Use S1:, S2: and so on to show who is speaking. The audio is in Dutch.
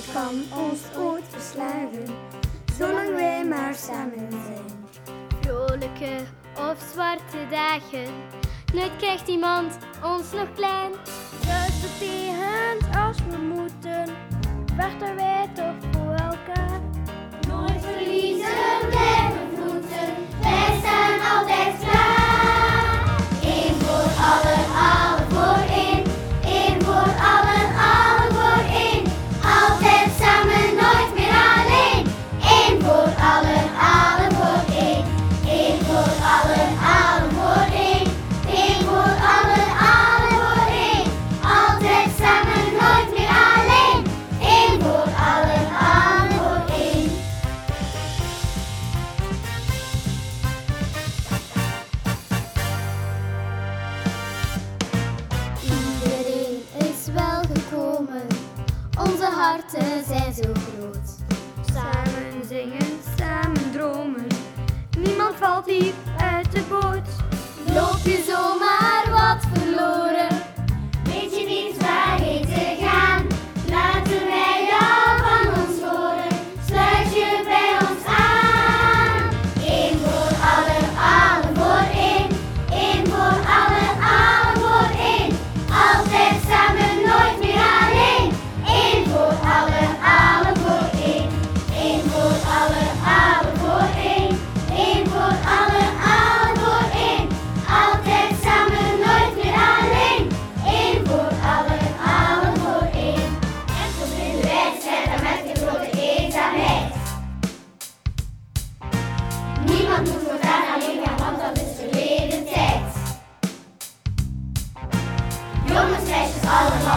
S1: niemand kan ons ooit verslagen, zolang wij maar samen zijn.
S2: Vrolijke of zwarte dagen, nooit krijgt iemand ons nog klein.
S1: Resulterend als we moeten, vechten wij toch voor elkaar.
S3: Nooit verliezen, blijven vloeten, wij staan altijd klaar. Eén voor allen, allen voor één. Eén voor allen, allen voor één. Altijd samen, nooit meer alleen. Eén voor allen, allen voor één. Eén voor allen, allen voor één. Eén voor allen, allen voor één. Altijd samen, nooit meer alleen. Eén voor allen, allen voor één.
S2: Iedereen is welgekomen, onze harten zijn zo groot.
S1: Samen zingen, samen dromen, niemand valt hier uit de boot.
S2: Loop je zomaar wat verloren?
S3: Weet je niet waarheen te gaan? Laten wij jou van ons horen. Sluit je bij ons aan. Eén voor allen, allen voor één. Eén voor allen, allen voor één. Altijd samen, nooit meer alleen. Eén voor allen, allen voor één. Eén voor allen, allen voor één. Eén voor allen, allen voor één. Altijd samen, nooit meer alleen. Eén voor allen, allen voor één. En tot in de wedstrijd en met geen grote eenzaamheid. Niemand moet voortaan alleen gaan, want dat is verleden tijd. Jongens, meisjes, allemaal.